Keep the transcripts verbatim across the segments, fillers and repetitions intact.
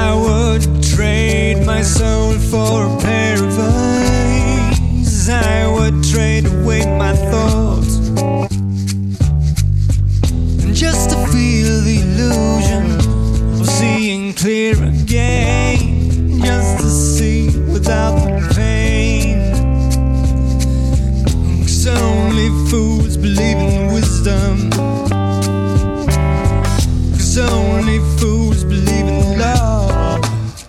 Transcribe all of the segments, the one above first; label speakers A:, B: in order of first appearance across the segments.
A: I would trade my soul for a pair of eyes. I would trade away my thoughts just to feel the illusion of seeing clear again, just to see without the pain. 'Cause only fools believe in wisdom. 'Cause only fools believe in love.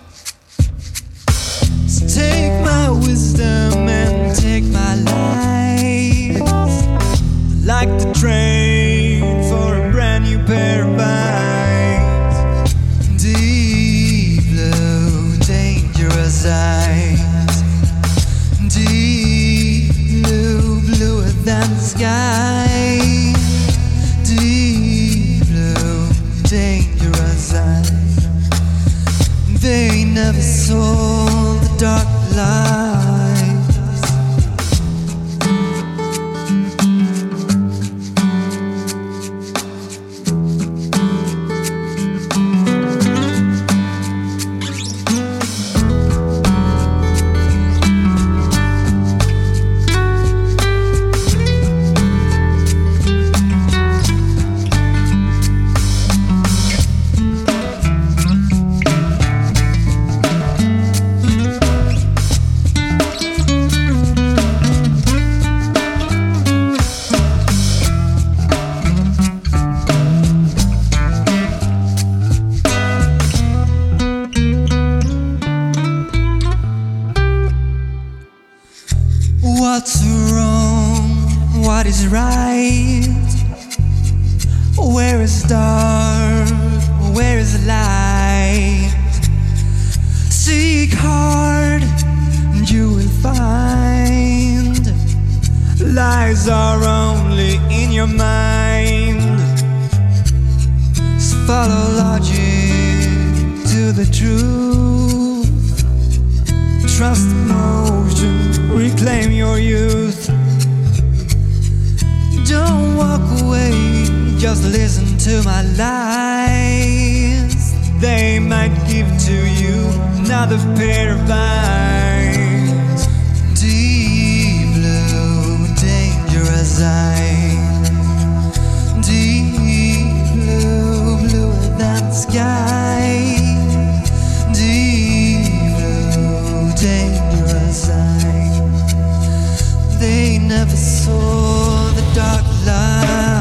A: So take my wisdom and take my life, like the train for a brand new pair of eyes. Deep blue, dangerous eyes. Deep blue, bluer than the sky. Deep blue, dangerous eyes. They never saw the dark light. What's wrong? What is right? Where is dark? Where is light? Seek hard and you will find. Lies are only in your mind. So follow logic to the truth. Trust emotion, reclaim your youth. Don't walk away, just listen to my lies. They might give to you another pair of eyes. Deep blue, dangerous eyes. Deep blue, bluer than the sky. Deep blue, dangerous eyes. They never saw the dark light.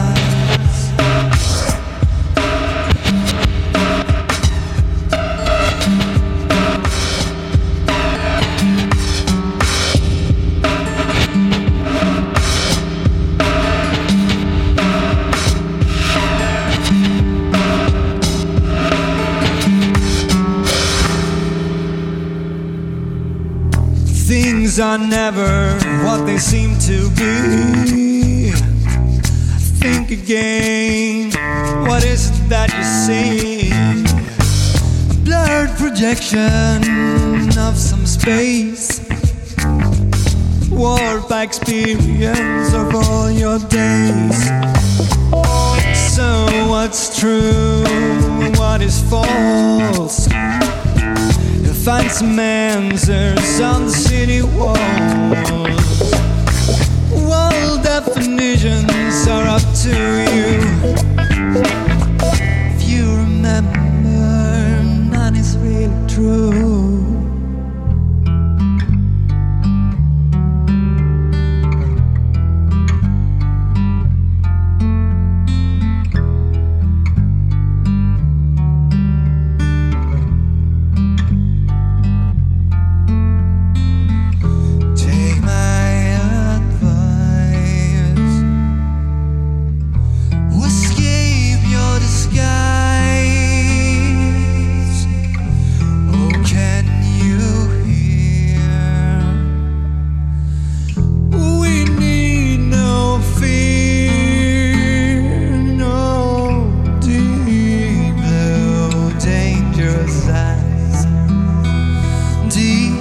A: Things are never what they seem to be. Think again, what is it that you see? Blurred projection of some space, warped by experience of all your days. So what's true, what is false? Find some answers on the city walls. World definitions are up to you. If you remember, none is really true. Deep